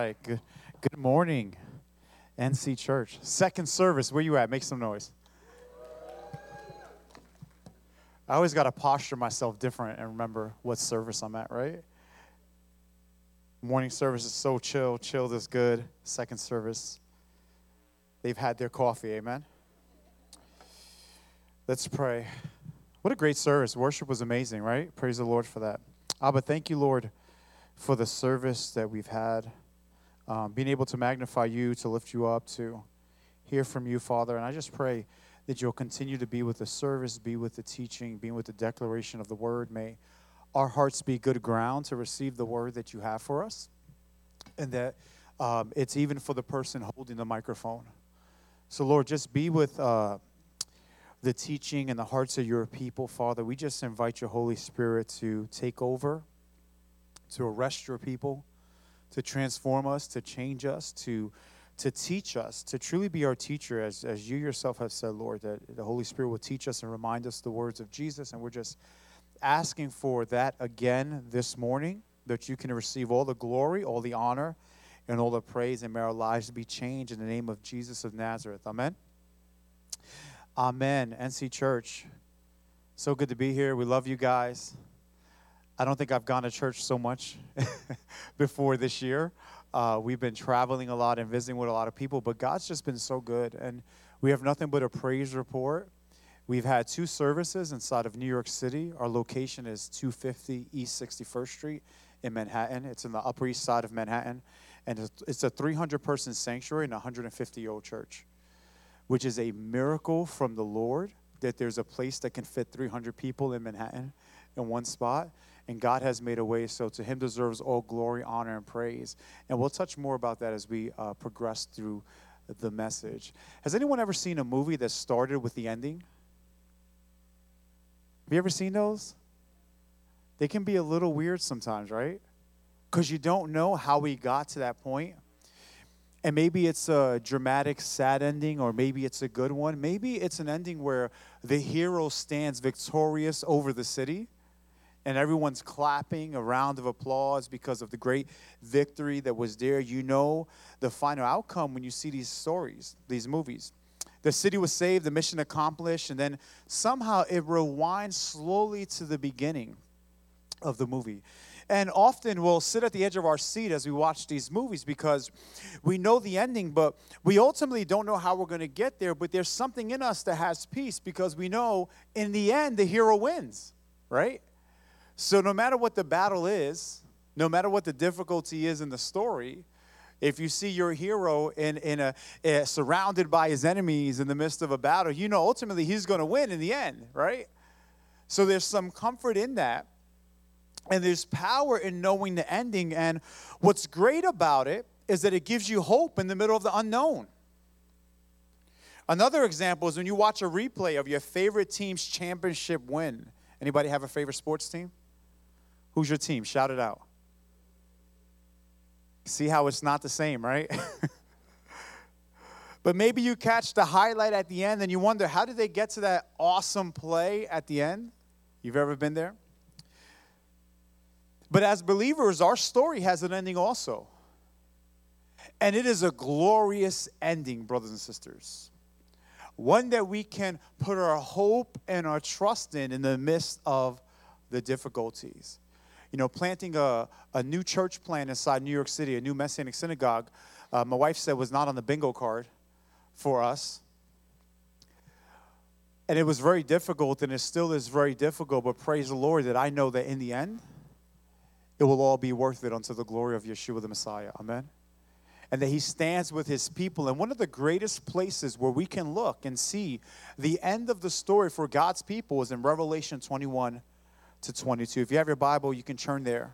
right. Good morning, NC Church. Second service. Where you at? Make some noise. I always got to posture myself different and remember what service I'm at, right? Morning service is so chill. Chilled is good. Second service, they've had their coffee. Amen. Let's pray. What a great service. Worship was amazing, right? Praise the Lord for that. Abba, thank you, Lord, for the service that we've had. Being able to magnify you, to lift you up, to hear from you, Father. And I just pray that you'll continue to be with the service, be with the teaching, be with the declaration of the word. May our hearts be good ground to receive the word that you have for us. And that it's even for the person holding the microphone. So, Lord, just be with the teaching and the hearts of your people, Father. We just invite your Holy Spirit to take over, to arrest your people, to transform us, to change us, to teach us, to truly be our teacher, as you yourself have said, Lord, that the Holy Spirit will teach us and remind us the words of Jesus. And we're just asking for that again this morning, that you can receive all the glory, all the honor, and all the praise, and may our lives be changed in the name of Jesus of Nazareth. Amen. Amen. NC Church, so good to be here. We love you guys. I don't think I've gone to church so much before this year. We've been traveling a lot and visiting with a lot of people, but God's just been so good. And we have nothing but a praise report. We've had 2 services inside of New York City. Our location is 250 East 61st Street in Manhattan. It's in the Upper East Side of Manhattan. And it's a 300-person sanctuary and a 150-year-old church, which is a miracle from the Lord that there's a place that can fit 300 people in Manhattan in one spot. And God has made a way, so to him deserves all glory, honor, and praise. And we'll touch more about that as we progress through the message. Has anyone ever seen a movie that started with the ending? Have you ever seen those? They can be a little weird sometimes, right? Because you don't know how we got to that point. And maybe it's a dramatic, sad ending, or maybe it's a good one. Maybe it's an ending where the hero stands victorious over the city, and everyone's clapping, a round of applause because of the great victory that was there. You know the final outcome when you see these stories, these movies. The city was saved, the mission accomplished, and then somehow it rewinds slowly to the beginning of the movie. And often we'll sit at the edge of our seat as we watch these movies because we know the ending, but we ultimately don't know how we're going to get there. But there's something in us that has peace because we know in the end the hero wins, right? So no matter what the battle is, no matter what the difficulty is in the story, if you see your hero surrounded by his enemies in the midst of a battle, you know ultimately he's going to win in the end, right? So there's some comfort in that. And there's power in knowing the ending. And what's great about it is that it gives you hope in the middle of the unknown. Another example is when you watch a replay of your favorite team's championship win. Anybody have a favorite sports team? Who's your team? Shout it out. See how it's not the same, right? But maybe you catch the highlight at the end and you wonder, how did they get to that awesome play at the end? You've ever been there? But as believers, our story has an ending also. And it is a glorious ending, brothers and sisters. One that we can put our hope and our trust in the midst of the difficulties. You know, planting a new church plant inside New York City, a new Messianic synagogue, my wife said was not on the bingo card for us. And it was very difficult, and it still is very difficult, but praise the Lord that I know that in the end, it will all be worth it unto the glory of Yeshua the Messiah. Amen. And that he stands with his people. And one of the greatest places where we can look and see the end of the story for God's people is in Revelation 21 to 22. If you have your Bible, you can turn there.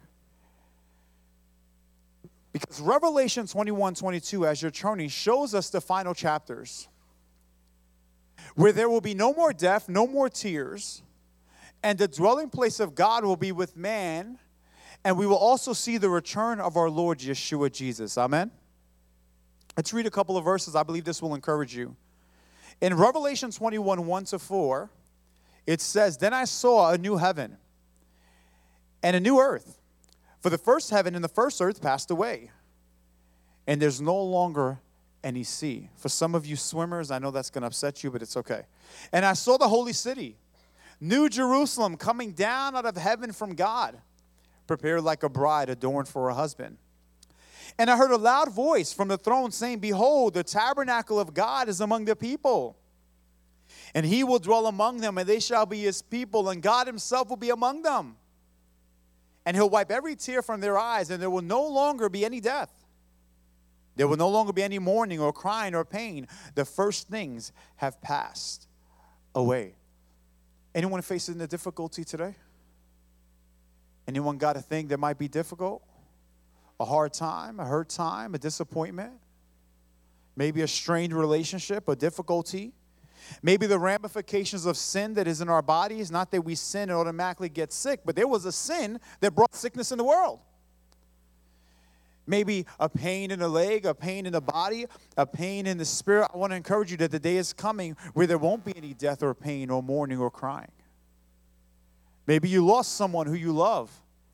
Because Revelation 21, 22, as you're turning, shows us the final chapters where there will be no more death, no more tears, and the dwelling place of God will be with man, and we will also see the return of our Lord Yeshua Jesus. Amen? Let's read a couple of verses. I believe this will encourage you. In Revelation 21, 1 to 4, it says, "Then I saw a new heaven and a new earth. For the first heaven and the first earth passed away, and there's no longer any sea. For some of you swimmers, I know that's going to upset you, but it's okay. And I saw the holy city, New Jerusalem, coming down out of heaven from God, prepared like a bride adorned for her husband. And I heard a loud voice from the throne saying, behold, the tabernacle of God is among the people. And he will dwell among them, and they shall be his people, and God himself will be among them. And he'll wipe every tear from their eyes, and there will no longer be any death. There will no longer be any mourning or crying or pain. The first things have passed away. Anyone facing a difficulty today? Anyone got a thing that might be difficult? A hard time, a hurt time, a disappointment? Maybe a strained relationship, a difficulty? Maybe the ramifications of sin that is in our bodies. Not that we sin and automatically get sick, but there was a sin that brought sickness in the world. Maybe a pain in the leg, a pain in the body, a pain in the spirit. I want to encourage you that the day is coming where there won't be any death or pain or mourning or crying. Maybe you lost someone who you love.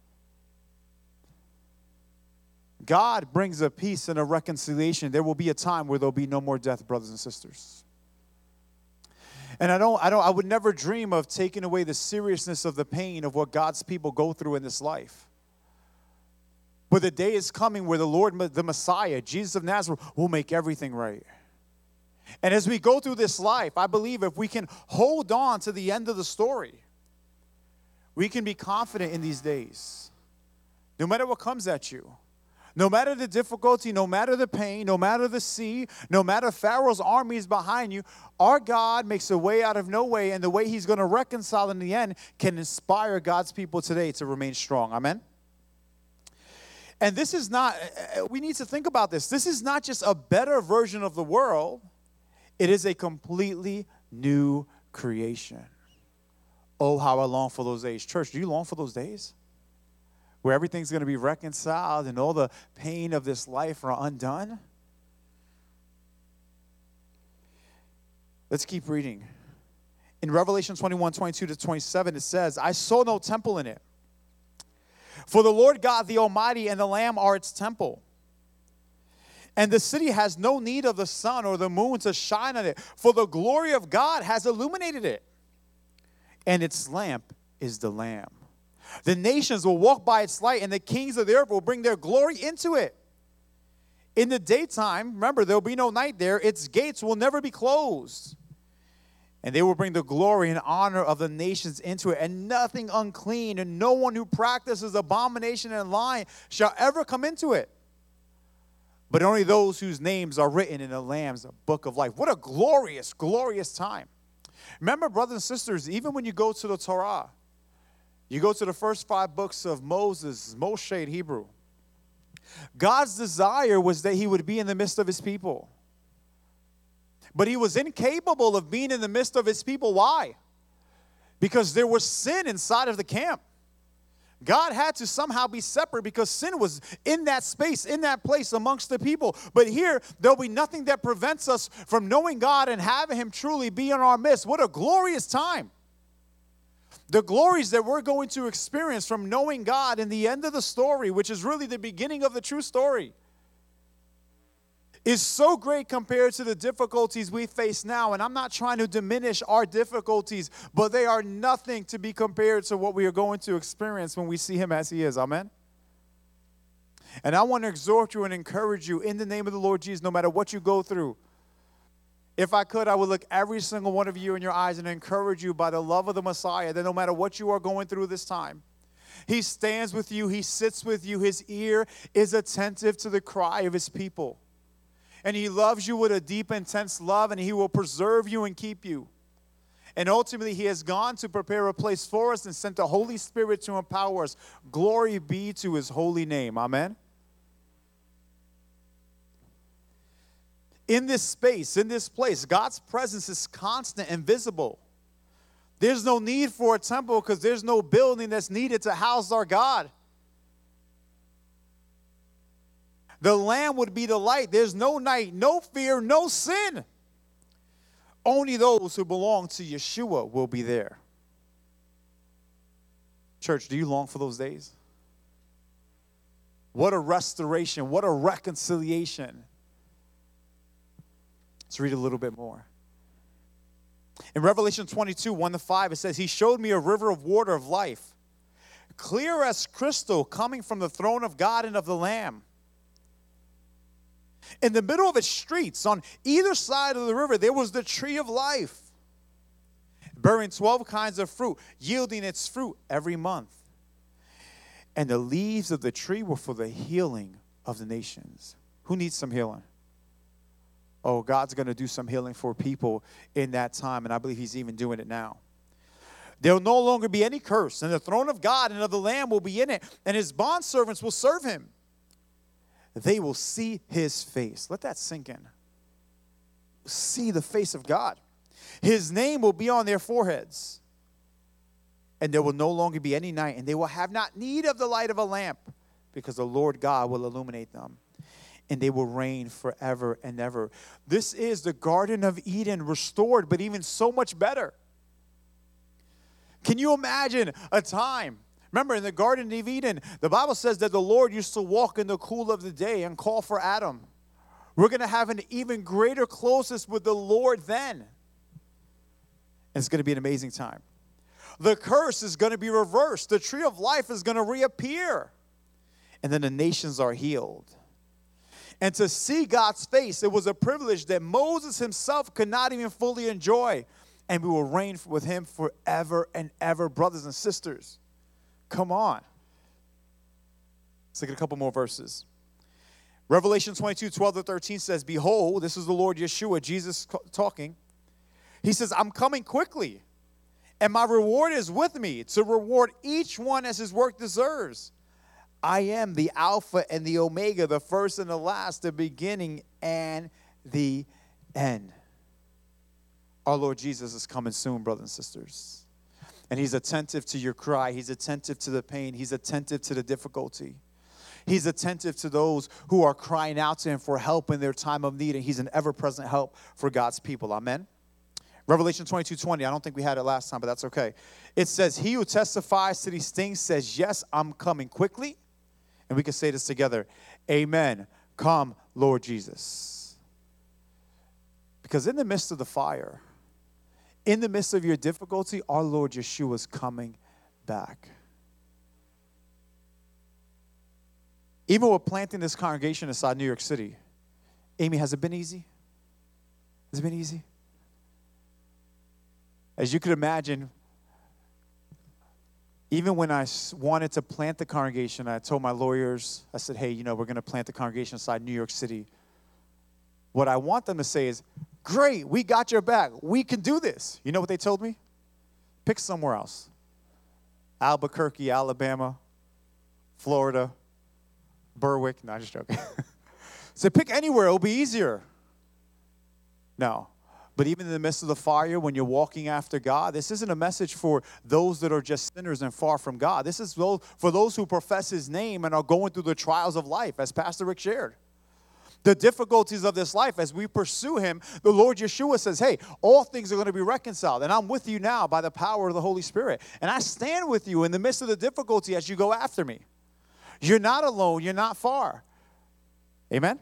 God brings a peace and a reconciliation. There will be a time where there'll be no more death, brothers and sisters. And I would never dream of taking away the seriousness of the pain of what God's people go through in this life. But the day is coming where the Lord, the Messiah, Jesus of Nazareth, will make everything right. And as we go through this life, I believe if we can hold on to the end of the story, we can be confident in these days. No matter what comes at you, no matter the difficulty, no matter the pain, no matter the sea, no matter Pharaoh's armies behind you, our God makes a way out of no way, and the way he's going to reconcile in the end can inspire God's people today to remain strong. Amen? And this is not, we need to think about this. This is not just a better version of the world. It is a completely new creation. Oh, how I long for those days. Church, do you long for those days? Where everything's going to be reconciled and all the pain of this life are undone? Let's keep reading. In Revelation 21:22-27, it says, I saw no temple in it. For the Lord God, the Almighty, and the Lamb are its temple. And the city has no need of the sun or the moon to shine on it, for the glory of God has illuminated it. And its lamp is the Lamb. The nations will walk by its light, and the kings of the earth will bring their glory into it. In the daytime, remember, there will be no night there. Its gates will never be closed. And they will bring the glory and honor of the nations into it. And nothing unclean and no one who practices abomination and lying shall ever come into it. But only those whose names are written in the Lamb's book of life. What a glorious, glorious time. Remember, brothers and sisters, even when you go to the Torah, you go to the first 5 books of Moses, Moshe in Hebrew. God's desire was that he would be in the midst of his people. But he was incapable of being in the midst of his people. Why? Because there was sin inside of the camp. God had to somehow be separate because sin was in that space, in that place amongst the people. But here, there'll be nothing that prevents us from knowing God and having him truly be in our midst. What a glorious time. The glories that we're going to experience from knowing God in the end of the story, which is really the beginning of the true story, is so great compared to the difficulties we face now. And I'm not trying to diminish our difficulties, but they are nothing to be compared to what we are going to experience when we see him as he is. Amen? And I want to exhort you and encourage you in the name of the Lord Jesus, no matter what you go through. If I could, I would look every single one of you in your eyes and encourage you by the love of the Messiah that no matter what you are going through this time, he stands with you, he sits with you, his ear is attentive to the cry of his people. And he loves you with a deep, intense love, and he will preserve you and keep you. And ultimately, he has gone to prepare a place for us and sent the Holy Spirit to empower us. Glory be to his holy name. Amen? In this space, in this place, God's presence is constant and visible. There's no need for a temple because there's no building that's needed to house our God. The Lamb would be the light. There's no night, no fear, no sin. Only those who belong to Yeshua will be there. Church, do you long for those days? What a restoration. What a reconciliation. Let's read a little bit more. In Revelation 22, 1-5, it says, he showed me a river of water of life, clear as crystal, coming from the throne of God and of the Lamb. In the middle of its streets, on either side of the river, there was the tree of life, bearing 12 kinds of fruit, yielding its fruit every month. And the leaves of the tree were for the healing of the nations. Who needs some healing? Oh, God's going to do some healing for people in that time, and I believe he's even doing it now. There will no longer be any curse, and the throne of God and of the Lamb will be in it, and his bondservants will serve him. They will see his face. Let that sink in. See the face of God. His name will be on their foreheads. And there will no longer be any night, and they will have not need of the light of a lamp, because the Lord God will illuminate them, and they will reign forever and ever. This is the Garden of Eden restored, but even so much better. Can you imagine a time? Remember, in the Garden of Eden, the Bible says that the Lord used to walk in the cool of the day and call for Adam. We're going to have an even greater closeness with the Lord then. And it's going to be an amazing time. The curse is going to be reversed. The tree of life is going to reappear. And then the nations are healed. And to see God's face, it was a privilege that Moses himself could not even fully enjoy. And we will reign with him forever and ever, brothers and sisters. Come on. Let's look at a couple more verses. Revelation 22, 12-13 says, behold, this is the Lord Yeshua, Jesus talking. He says, I'm coming quickly, and my reward is with me to reward each one as his work deserves. I am the Alpha and the Omega, the first and the last, the beginning and the end. Our Lord Jesus is coming soon, brothers and sisters. And he's attentive to your cry. He's attentive to the pain. He's attentive to the difficulty. He's attentive to those who are crying out to him for help in their time of need. And he's an ever-present help for God's people. Amen. Revelation 22:20. I don't think we had it last time, but that's okay. It says, he who testifies to these things says, yes, I'm coming quickly. And we can say this together. Amen. Come, Lord Jesus. Because in the midst of the fire, in the midst of your difficulty, our Lord Yeshua is coming back. Even with planting this congregation inside New York City, Amy, has it been easy? Has it been easy? As you could imagine, even when I wanted to plant the congregation, I told my lawyers, I said, hey, we're going to plant the congregation inside New York City. What I want them to say is, great, we got your back. We can do this. You know what they told me? Pick somewhere else. Albuquerque, Alabama, Florida, Berwick. No, I'm just joking. So pick anywhere. It'll be easier. No. But even in the midst of the fire, when you're walking after God, this isn't a message for those that are just sinners and far from God. This is for those who profess his name and are going through the trials of life, as Pastor Rick shared. The difficulties of this life, as we pursue him, the Lord Yeshua says, hey, all things are going to be reconciled. And I'm with you now by the power of the Holy Spirit. And I stand with you in the midst of the difficulty as you go after me. You're not alone. You're not far. Amen?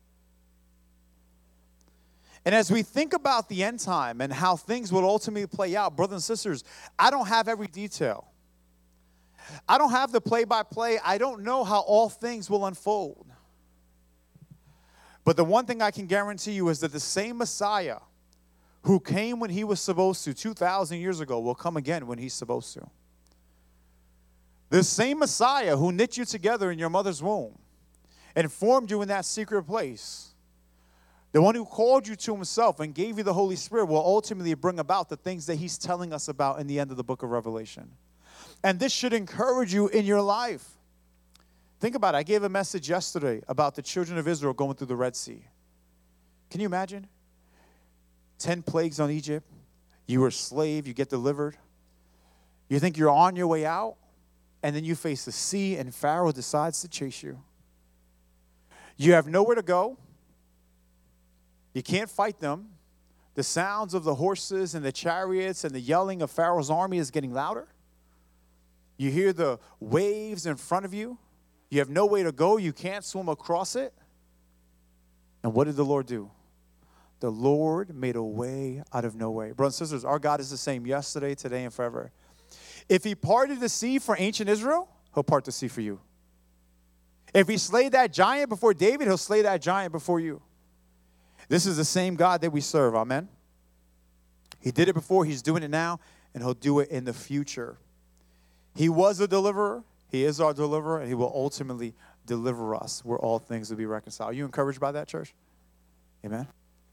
And as we think about the end time and how things will ultimately play out, brothers and sisters, I don't have every detail. I don't have the play-by-play. I don't know how all things will unfold. But the one thing I can guarantee you is that the same Messiah who came when he was supposed to 2,000 years ago will come again when he's supposed to. The same Messiah who knit you together in your mother's womb and formed you in that secret place, the one who called you to himself and gave you the Holy Spirit, will ultimately bring about the things that he's telling us about in the end of the book of Revelation. And this should encourage you in your life. Think about it. I gave a message yesterday about the children of Israel going through the Red Sea. Can you imagine? 10 plagues on Egypt. You were a slave. You get delivered. You think you're on your way out, and then you face the sea, and Pharaoh decides to chase you. You have nowhere to go. You can't fight them. The sounds of the horses and the chariots and the yelling of Pharaoh's army is getting louder. You hear the waves in front of you. You have no way to go. You can't swim across it. And what did the Lord do? The Lord made a way out of no way. Brothers and sisters, our God is the same yesterday, today, and forever. If he parted the sea for ancient Israel, he'll part the sea for you. If he slayed that giant before David, he'll slay that giant before you. This is the same God that we serve. Amen. He did it before, he's doing it now, and he'll do it in the future. He was a deliverer, he is our deliverer, and he will ultimately deliver us where all things will be reconciled. Are you encouraged by that, church? Amen.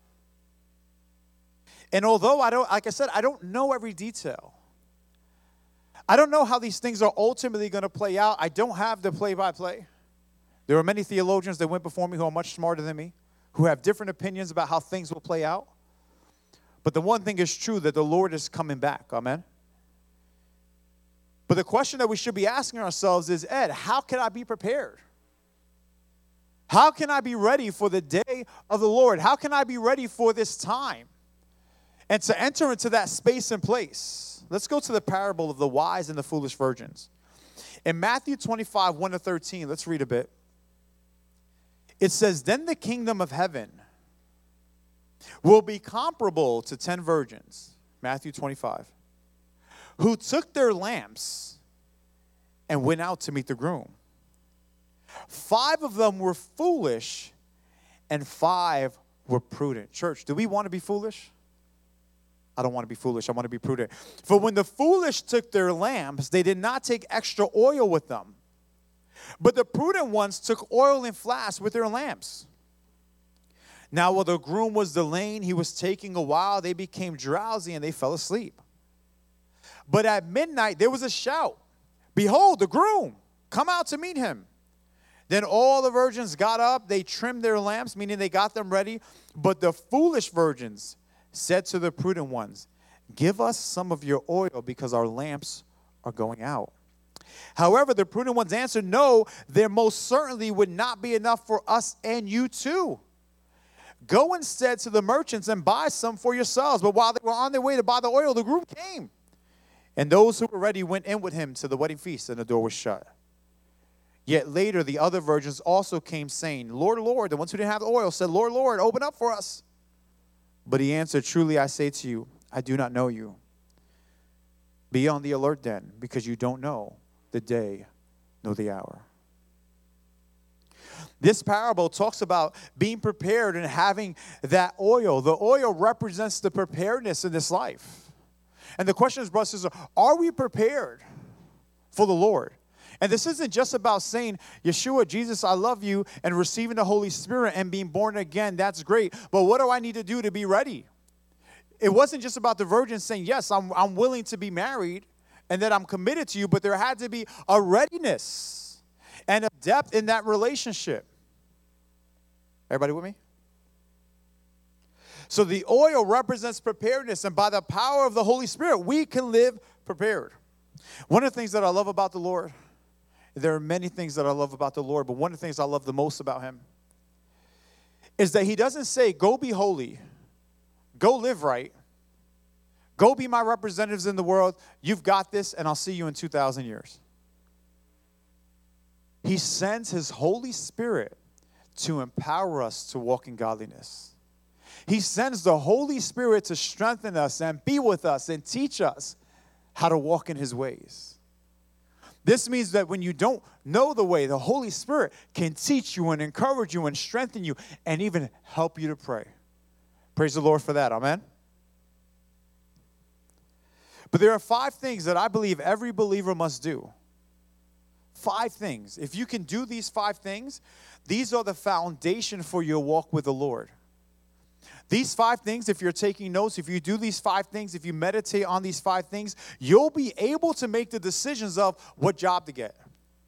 And although I don't know every detail. I don't know how these things are ultimately going to play out. I don't have the play-by-play. There are many theologians that went before me who are much smarter than me, who have different opinions about how things will play out. But the one thing is true, that the Lord is coming back. Amen. But the question that we should be asking ourselves is, Ed, how can I be prepared? How can I be ready for the day of the Lord? How can I be ready for this time? And to enter into that space and place. Let's go to the parable of the wise and the foolish virgins. In Matthew 25, 1-13, let's read a bit. It says, then the kingdom of heaven will be comparable to 10 virgins, Matthew 25, who took their lamps and went out to meet the groom. 5 of them were foolish and 5 were prudent. Church, do we want to be foolish? I don't want to be foolish. I want to be prudent. For when the foolish took their lamps, they did not take extra oil with them. But the prudent ones took oil in flasks with their lamps. Now, while the groom was delaying, he was taking a while. They became drowsy and they fell asleep. But at midnight, there was a shout. Behold, the groom, come out to meet him. Then all the virgins got up. They trimmed their lamps, meaning they got them ready. But the foolish virgins said to the prudent ones, give us some of your oil because our lamps are going out. However, the prudent ones answered, no, there most certainly would not be enough for us and you too. Go instead to the merchants and buy some for yourselves. But while they were on their way to buy the oil, the groom came. And those who were ready went in with him to the wedding feast, and the door was shut. Yet later the other virgins also came, saying, Lord, Lord, the ones who didn't have the oil said, Lord, Lord, open up for us. But he answered, truly I say to you, I do not know you. Be on the alert then, because you don't know the day nor the hour. This parable talks about being prepared and having that oil. The oil represents the preparedness in this life. And the question is, brothers and sisters, are we prepared for the Lord? And this isn't just about saying, Yeshua, Jesus, I love you, and receiving the Holy Spirit and being born again. That's great. But what do I need to do to be ready? It wasn't just about the virgin saying, yes, I'm willing to be married and that I'm committed to you, but there had to be a readiness and a depth in that relationship. Everybody with me? So the oil represents preparedness, and by the power of the Holy Spirit, we can live prepared. One of the things that I love about the Lord, there are many things that I love about the Lord, but one of the things I love the most about him is that he doesn't say, go be holy, go live right, go be my representatives in the world, you've got this, and I'll see you in 2,000 years. He sends his Holy Spirit to empower us to walk in godliness. He sends the Holy Spirit to strengthen us and be with us and teach us how to walk in his ways. This means that when you don't know the way, the Holy Spirit can teach you and encourage you and strengthen you and even help you to pray. Praise the Lord for that. Amen. But there are 5 things that I believe every believer must do. 5 things. If you can do these 5 things, these are the foundation for your walk with the Lord. These 5 things, if you're taking notes, if you do these 5 things, if you meditate on these 5 things, you'll be able to make the decisions of what job to get,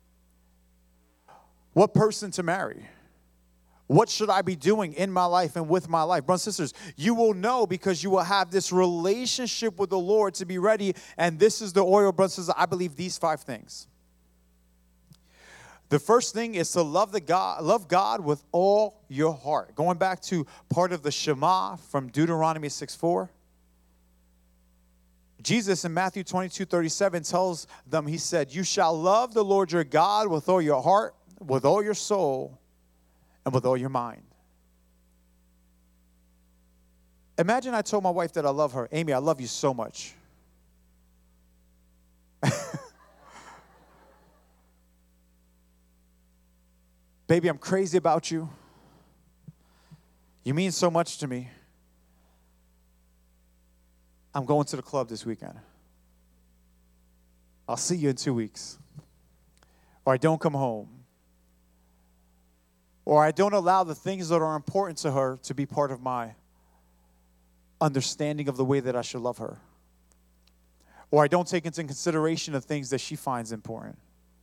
what person to marry, what should I be doing in my life and with my life. Brothers and sisters, you will know because you will have this relationship with the Lord to be ready, and this is the oil, brothers and sisters. I believe these 5 things. The first thing is to love God with all your heart. Going back to part of the Shema from Deuteronomy 6:4. Jesus in Matthew 22:37 tells them, he said, you shall love the Lord your God with all your heart, with all your soul, and with all your mind. Imagine I told my wife that I love her. Amy, I love you so much. Baby, I'm crazy about you. You mean so much to me. I'm going to the club this weekend. I'll see you in 2 weeks. Or I don't come home. Or I don't allow the things that are important to her to be part of my understanding of the way that I should love her. Or I don't take into consideration the things that she finds important.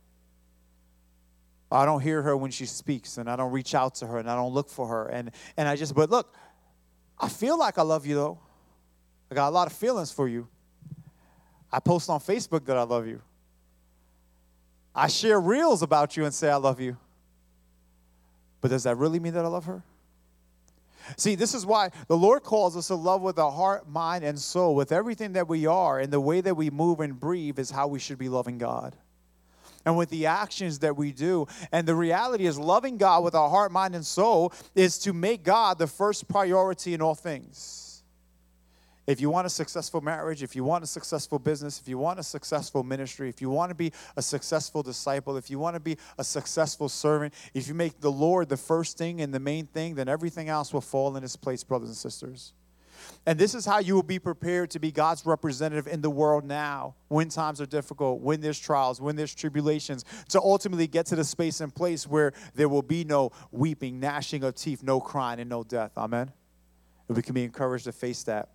I don't hear her when she speaks, and I don't reach out to her, and I don't look for her. But look, I feel like I love you, though. I got a lot of feelings for you. I post on Facebook that I love you. I share reels about you and say I love you. But does that really mean that I love her? See, this is why the Lord calls us to love with our heart, mind, and soul. With everything that we are and the way that we move and breathe is how we should be loving God. And with the actions that we do. And the reality is loving God with our heart, mind, and soul is to make God the first priority in all things. If you want a successful marriage, if you want a successful business, if you want a successful ministry, if you want to be a successful disciple, if you want to be a successful servant, if you make the Lord the first thing and the main thing, then everything else will fall in its place, brothers and sisters. And this is how you will be prepared to be God's representative in the world now, when times are difficult, when there's trials, when there's tribulations, to ultimately get to the space and place where there will be no weeping, gnashing of teeth, no crying, and no death. Amen? And we can be encouraged to face that.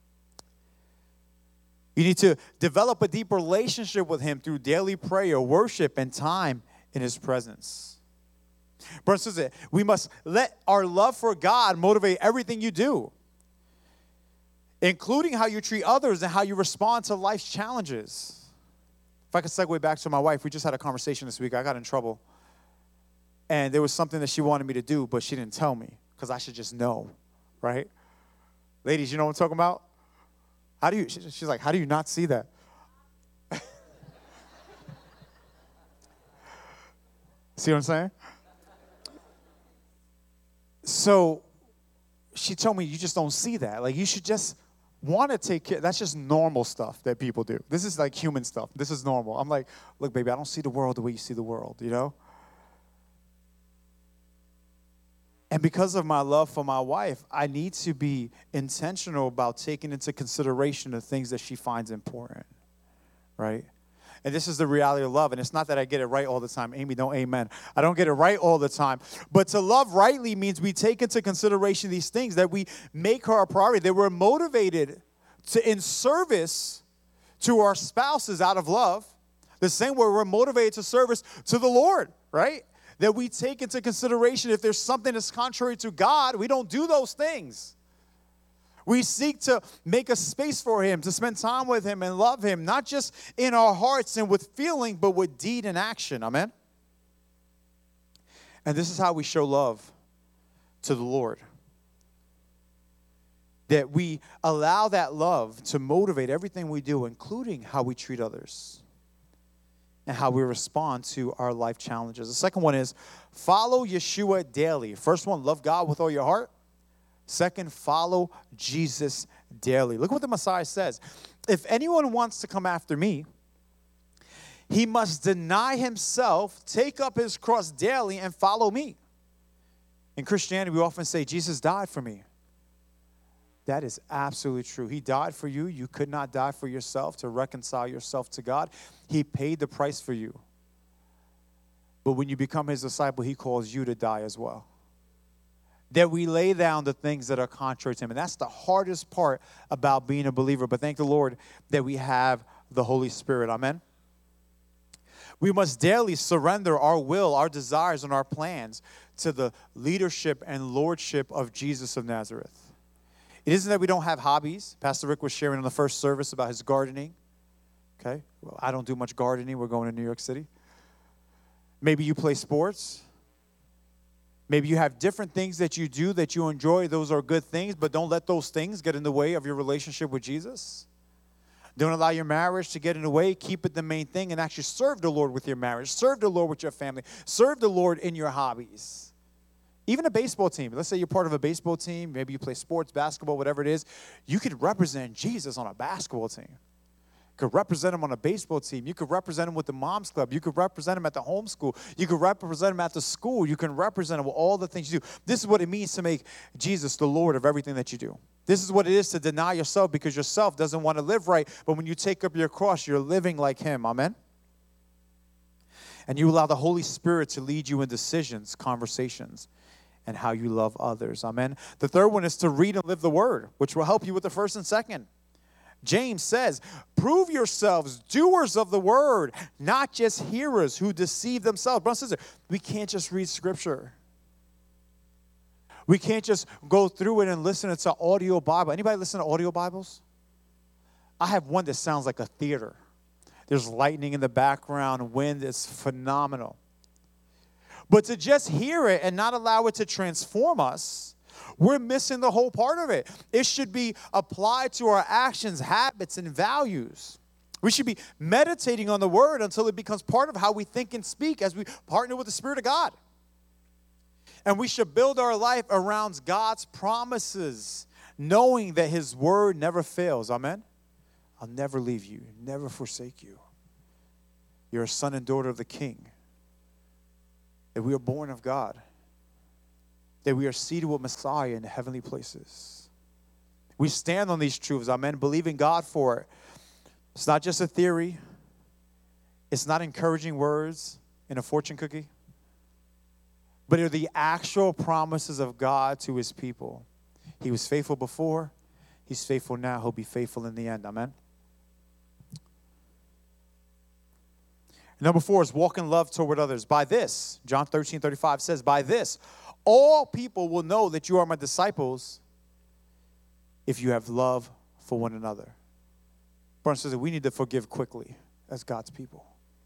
You need to develop a deep relationship with Him through daily prayer, worship, and time in His presence. Brothers and sisters, we must let our love for God motivate everything you do, including how you treat others and how you respond to life's challenges. If I could segue back to my wife, we just had a conversation this week. I got in trouble. And there was something that she wanted me to do, but she didn't tell me because I should just know, right? Ladies, you know what I'm talking about? She's like, how do you not see that? See what I'm saying? So she told me, you just don't see that. Like, you should just want to take care. That's just normal stuff that people do. This is like human stuff. This is normal. I'm like, look, baby, I don't see the world the way you see the world, you know? And because of my love for my wife, I need to be intentional about taking into consideration the things that she finds important, right? And this is the reality of love. And it's not that I get it right all the time. Amy, don't amen. I don't get it right all the time. But to love rightly means we take into consideration these things, that we make her a priority, that we're motivated in service to our spouses out of love, the same way we're motivated to service to the Lord, right? That we take into consideration if there's something that's contrary to God, we don't do those things. We seek to make a space for Him, to spend time with Him and love Him, not just in our hearts and with feeling, but with deed and action. Amen? And this is how we show love to the Lord. That we allow that love to motivate everything we do, including how we treat others and how we respond to our life challenges. The second one is follow Yeshua daily. First one, love God with all your heart. Second, follow Jesus daily. Look what the Messiah says. If anyone wants to come after me, he must deny himself, take up his cross daily, and follow me. In Christianity, we often say, Jesus died for me. That is absolutely true. He died for you. You could not die for yourself to reconcile yourself to God. He paid the price for you. But when you become His disciple, He calls you to die as well. That we lay down the things that are contrary to Him. And that's the hardest part about being a believer. But thank the Lord that we have the Holy Spirit. Amen. We must daily surrender our will, our desires, and our plans to the leadership and lordship of Jesus of Nazareth. It isn't that we don't have hobbies. Pastor Rick was sharing in the first service about his gardening. Okay? Well, I don't do much gardening. We're going to New York City. Maybe you play sports. Maybe you have different things that you do that you enjoy. Those are good things, but don't let those things get in the way of your relationship with Jesus. Don't allow your marriage to get in the way. Keep it the main thing and actually serve the Lord with your marriage. Serve the Lord with your family. Serve the Lord in your hobbies. Even a baseball team. Let's say you're part of a baseball team. Maybe you play sports, basketball, whatever it is. You could represent Jesus on a basketball team. You could represent him on a baseball team. You could represent him with the Moms Club. You could represent him at the homeschool. You could represent him at the school. You can represent him with all the things you do. This is what it means to make Jesus the Lord of everything that you do. This is what it is to deny yourself, because yourself doesn't want to live right. But when you take up your cross, you're living like him. Amen? And you allow the Holy Spirit to lead you in decisions, conversations, and how you love others. Amen? The third one is to read and live the word, which will help you with the first and second. James says, prove yourselves doers of the word, not just hearers who deceive themselves. Brothers and sisters, we can't just read scripture. We can't just go through it and listen to audio Bible. Anybody listen to audio Bibles? I have one that sounds like a theater. There's lightning in the background, wind is phenomenal. But to just hear it and not allow it to transform us, we're missing the whole part of it. It should be applied to our actions, habits, and values. We should be meditating on the word until it becomes part of how we think and speak as we partner with the Spirit of God. And we should build our life around God's promises, knowing that his word never fails. Amen? I'll never leave you, never forsake you. You're a son and daughter of the King. That we are born of God. That we are seated with Messiah in heavenly places. We stand on these truths, amen, believing God for it. It's not just a theory. It's not encouraging words in a fortune cookie. But they're the actual promises of God to his people. He was faithful before. He's faithful now. He'll be faithful in the end, amen. Number 4 is walk in love toward others. By this, John 13:35 says, by this, all people will know that you are my disciples if you have love for one another. Brothers and sisters, we need to forgive quickly as God's people.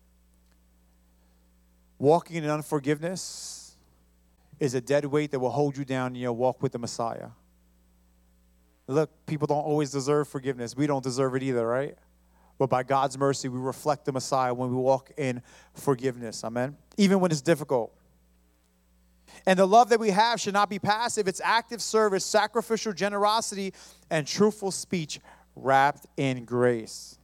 Walking in unforgiveness is a dead weight that will hold you down in your walk with the Messiah. Look, people don't always deserve forgiveness. We don't deserve it either, right? But by God's mercy, we reflect the Messiah when we walk in forgiveness. Amen? Even when it's difficult. And the love that we have should not be passive. It's active service, sacrificial generosity, and truthful speech wrapped in grace.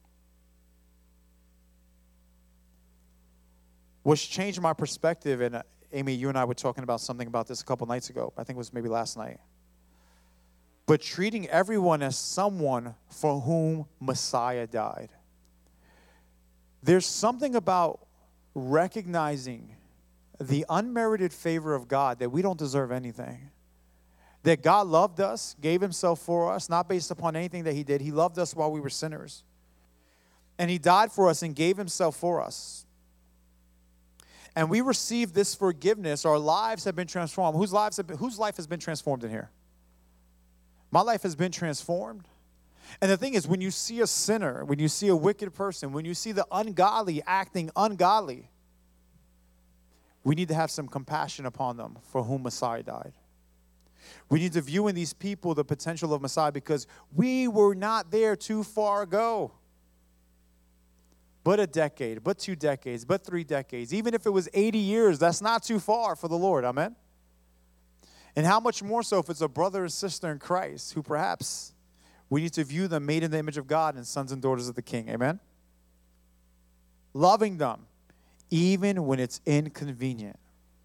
What's changed my perspective, and Amy, you and I were talking about something about this a couple nights ago. I think it was maybe last night. But treating everyone as someone for whom Messiah died. There's something about recognizing the unmerited favor of God, that we don't deserve anything. That God loved us, gave himself for us, not based upon anything that he did. He loved us while we were sinners. And he died for us and gave himself for us. And we received this forgiveness. Our lives have been transformed. Whose life has been transformed in here? My life has been transformed. And the thing is, when you see a sinner, when you see a wicked person, when you see the ungodly acting ungodly, we need to have some compassion upon them for whom Messiah died. We need to view in these people the potential of Messiah, because we were not there too far ago. But a decade, but 2 decades, but 3 decades. Even if it was 80 years, that's not too far for the Lord. Amen? And how much more so if it's a brother or sister in Christ who perhaps we need to view them made in the image of God and sons and daughters of the King. Amen? Loving them even when it's inconvenient.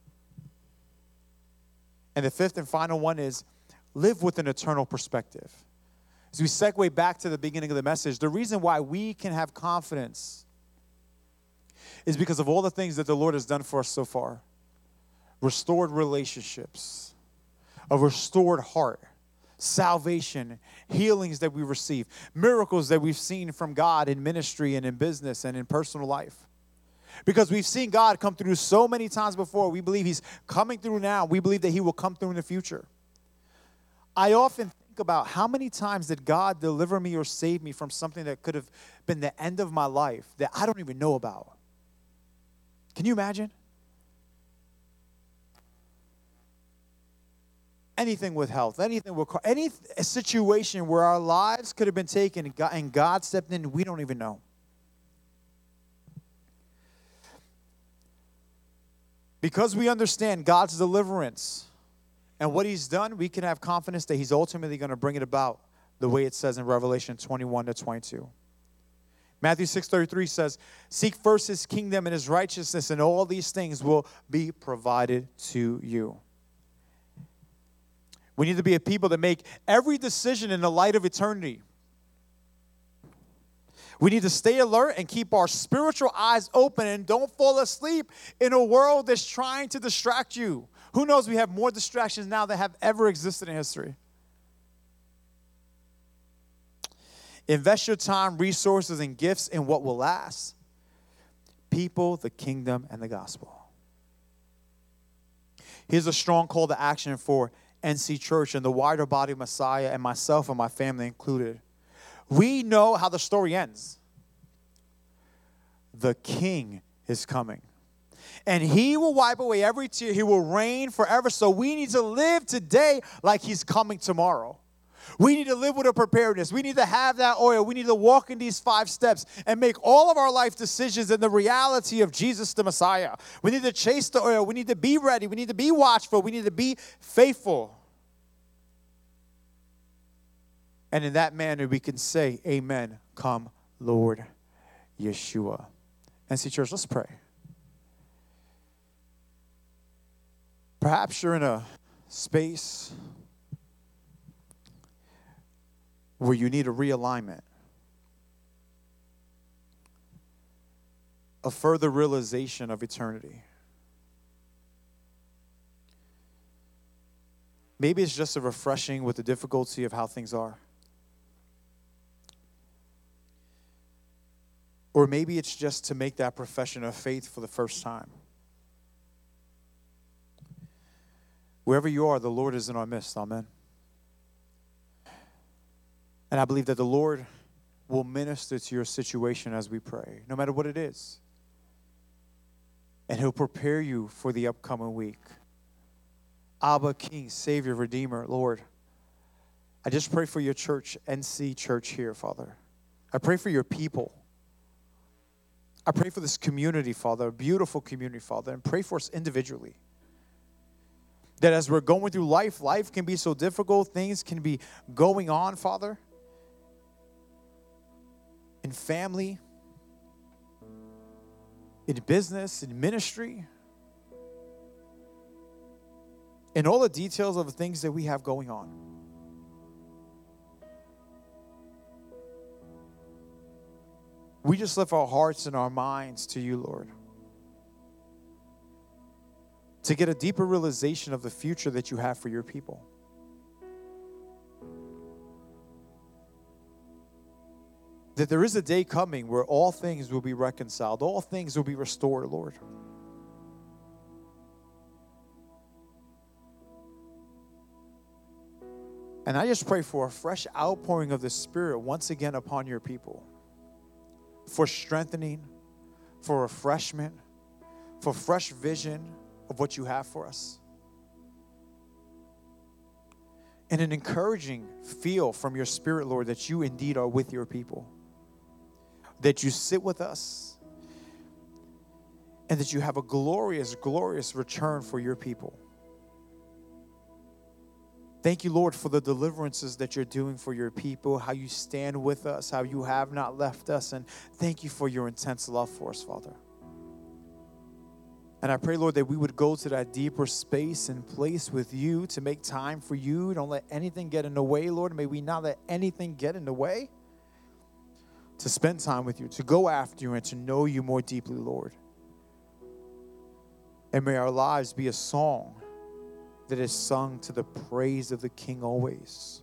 And the 5th and final one is live with an eternal perspective. As we segue back to the beginning of the message, the reason why we can have confidence is because of all the things that the Lord has done for us so far. Restored relationships, a restored heart, salvation, healings that we receive, miracles that we've seen from God in ministry and in business and in personal life. Because we've seen God come through so many times before. We believe he's coming through now. We believe that he will come through in the future. I often think about how many times did God deliver me or save me from something that could have been the end of my life that I don't even know about. Can you imagine? anything with health, anything with any situation where our lives could have been taken and God stepped in, we don't even know. Because we understand God's deliverance and what he's done, we can have confidence that he's ultimately going to bring it about the way it says in Revelation 21-22. Matthew 6:33 says, seek first his kingdom and his righteousness, and all these things will be provided to you. We need to be a people that make every decision in the light of eternity. We need to stay alert and keep our spiritual eyes open and don't fall asleep in a world that's trying to distract you. Who knows, we have more distractions now than have ever existed in history. Invest your time, resources, and gifts in what will last. People, the kingdom, and the gospel. Here's a strong call to action for NC Church and the wider body of Messiah and myself and my family included. We know how the story ends. The King is coming. And he will wipe away every tear. He will reign forever. So we need to live today like he's coming tomorrow. We need to live with a preparedness. We need to have that oil. We need to walk in these 5 steps and make all of our life decisions in the reality of Jesus the Messiah. We need to chase the oil. We need to be ready. We need to be watchful. We need to be faithful. And in that manner, we can say, amen, come, Lord Yeshua. NC Church, let's pray. Perhaps you're in a space where you need a realignment, a further realization of eternity. Maybe it's just a refreshing with the difficulty of how things are. Or maybe it's just to make that profession of faith for the first time. Wherever you are, the Lord is in our midst. Amen. And I believe that the Lord will minister to your situation as we pray, no matter what it is. And he'll prepare you for the upcoming week. Abba, King, Savior, Redeemer, Lord, I just pray for your church, NC Church here, Father. I pray for your people. I pray for this community, Father, a beautiful community, Father, and pray for us individually. That as we're going through life, life can be so difficult, things can be going on, Father, in family, in business, in ministry, in all the details of the things that we have going on. We just lift our hearts and our minds to you, Lord, to get a deeper realization of the future that you have for your people. That there is a day coming where all things will be reconciled, all things will be restored, Lord. And I just pray for a fresh outpouring of the Spirit once again upon your people. For strengthening, for refreshment, for fresh vision of what you have for us. And an encouraging feel from your Spirit, Lord, that you indeed are with your people. That you sit with us. And that you have a glorious, glorious return for your people. Thank you, Lord, for the deliverances that you're doing for your people, how you stand with us, how you have not left us, and thank you for your intense love for us, Father. And I pray, Lord, that we would go to that deeper space and place with you to make time for you. Don't let anything get in the way, Lord. May we not let anything get in the way to spend time with you, to go after you, and to know you more deeply, Lord. And may our lives be a song that is sung to the praise of the King always.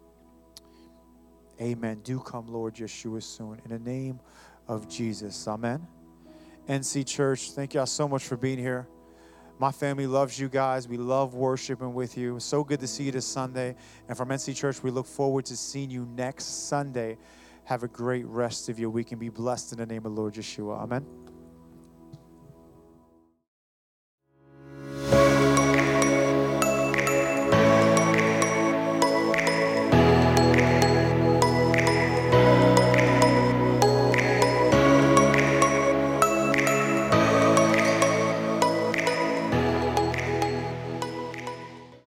Amen. Do come, Lord Yeshua, soon. In the name of Jesus. Amen. NC Church, thank y'all so much for being here. My family loves you guys. We love worshiping with you. So good to see you this Sunday. And from NC Church, we look forward to seeing you next Sunday. Have a great rest of your week and be blessed in the name of Lord Yeshua. Amen.